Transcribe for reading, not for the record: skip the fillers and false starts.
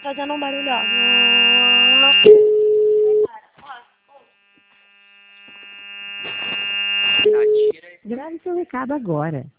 fazendo um barulho, ó. Grave seu recado agora.